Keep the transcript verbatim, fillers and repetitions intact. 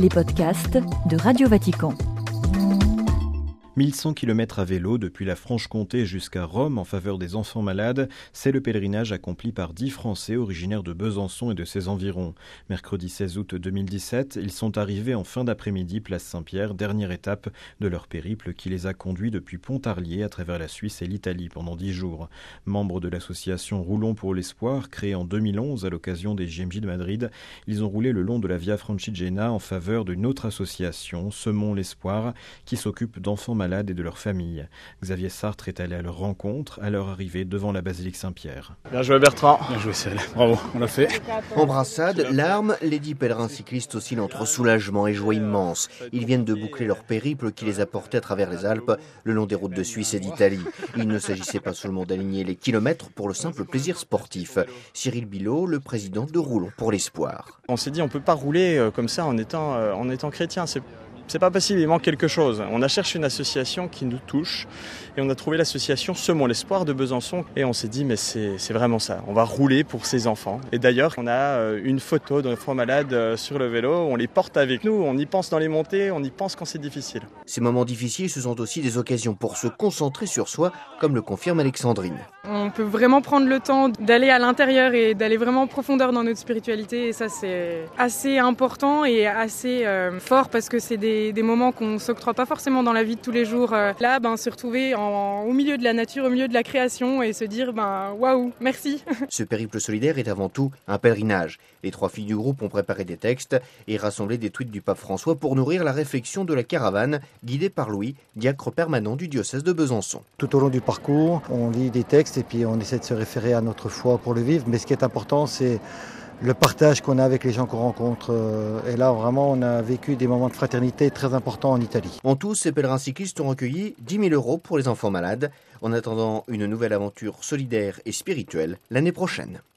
les podcasts de Radio Vatican. mille cent kilomètres à vélo depuis la Franche-Comté jusqu'à Rome en faveur des enfants malades, c'est le pèlerinage accompli par dix Français originaires de Besançon et de ses environs. Mercredi seize août deux mille dix-sept, ils sont arrivés en fin d'après-midi place Saint-Pierre, dernière étape de leur périple qui les a conduits depuis Pontarlier à travers la Suisse et l'Italie pendant dix jours. Membres de l'association Roulons pour l'espoir, créée en deux mille onze à l'occasion des J M J de Madrid, ils ont roulé le long de la Via Francigena en faveur d'une autre association, Semons l'espoir, qui s'occupe d'enfants malades et de leurs familles. Xavier Sartre est allé à leur rencontre à leur arrivée devant la basilique Saint-Pierre. Bien joué Bertrand. Bien joué Céline. Bravo, on l'a fait. Embrassade, larmes, les dix pèlerins cyclistes oscillent entre soulagement et joie immense. Ils viennent de boucler leur périple qui les a portés à travers les Alpes, le long des routes de Suisse et d'Italie. Il ne s'agissait pas seulement d'aligner les kilomètres pour le simple plaisir sportif. Cyril Bilot, le président de Roulons pour l'espoir. On s'est dit on ne peut pas rouler comme ça en étant, en étant chrétien. C'est... C'est pas possible, il manque quelque chose. On a cherché une association qui nous touche et on a trouvé l'association Semons l'espoir de Besançon et on s'est dit mais c'est, c'est vraiment ça, on va rouler pour ces enfants. Et d'ailleurs on a une photo d'enfants malades sur le vélo, on les porte avec nous, on y pense dans les montées, on y pense quand c'est difficile. Ces moments difficiles, ce sont aussi des occasions pour se concentrer sur soi, comme le confirme Alexandrine. On peut vraiment prendre le temps d'aller à l'intérieur et d'aller vraiment en profondeur dans notre spiritualité et ça c'est assez important et assez euh, fort parce que c'est des des moments qu'on ne s'octroie pas forcément dans la vie de tous les jours. Là, ben, se retrouver en, au milieu de la nature, au milieu de la création et se dire ben, waouh, merci. Ce périple solidaire est avant tout un pèlerinage. Les trois filles du groupe ont préparé des textes et rassemblé des tweets du pape François pour nourrir la réflexion de la caravane, guidée par Louis, diacre permanent du diocèse de Besançon. Tout au long du parcours, on lit des textes et puis on essaie de se référer à notre foi pour le vivre. Mais ce qui est important, c'est le partage qu'on a avec les gens qu'on rencontre. Et là, vraiment, on a vécu des moments de fraternité très importants en Italie. En tout, ces pèlerins cyclistes ont recueilli dix mille euros pour les enfants malades, en attendant une nouvelle aventure solidaire et spirituelle l'année prochaine.